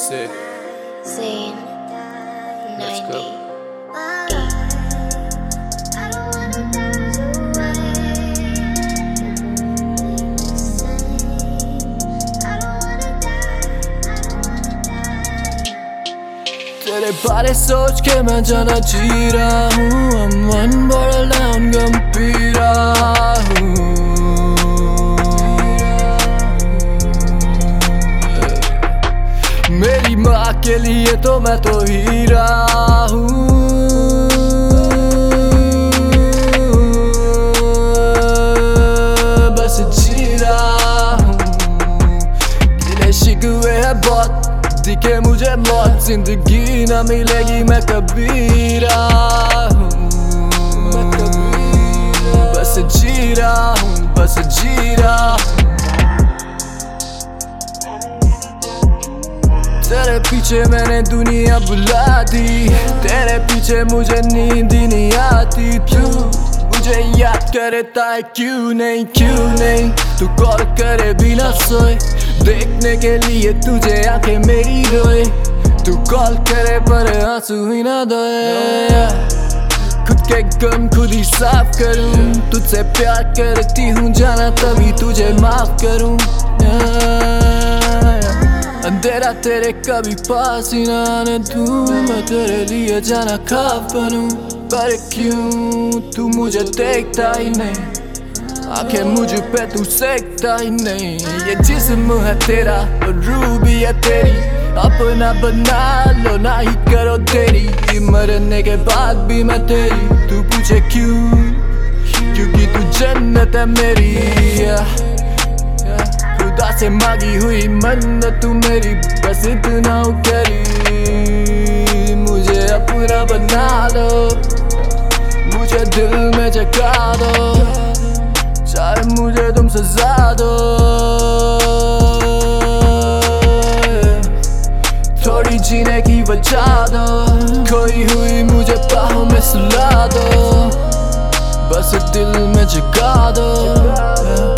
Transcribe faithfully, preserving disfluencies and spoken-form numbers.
Sick. Scene Let's go. ninety. तेरे बारे सोच के मैं जाना जी रहा हूँ, मन बड़ा लाउन गम पी रहा हूँ। मेरी माँ के लिए तो मैं तो हीरा हूँ। बस जी रहा हूँ, गिले शिकवे है बहुत, दिखे मुझे मौत, जिंदगी न मिलेगी मैं कभी रहा हूँ। बस जी रहा हूँ, बस जी रहा हूँ। तेरे पीछे मैंने दुनिया बुला दी, तेरे पीछे मुझे नींद ही नहीं आती। तू मुझे याद करता है क्यों नहीं, क्यों नहीं तू कॉल करे बिना सोए, देखने के लिए तुझे आंखें मेरी रोए। तू कॉल करे पर आंसू ही ना धोए। खुद के गम खुद ही साफ करूं, तुझसे प्यार करती हूँ जाना तभी तुझे माफ करूं। अंधेरा तेरे कभी पास ही ना आने दूं, मैं तेरे लिए जाना खाफ बनूं। पर क्यों तू मुझे देखता ही नहीं, आंखें मुझ पे तू सेकता ही नहीं। ये जिस्म है तेरा और रूह भी है तेरी, अपना बना लो ना ही करो तेरी। मरने के बाद भी मैं तेरी, तू पूछे क्यों, क्योंकि तू जन्नत है मेरी। खुदा से मांगी हुई मन्नत तू मेरी, बस इतना करी। मुझे अपना बना लो, मुझे दिल में जगा दो, चाहे मुझे तुम सजा दो। थोड़ी जीने की वजह दो, खोई हुई मुझे बाहों में सुला दो, बस दिल में जगा दो।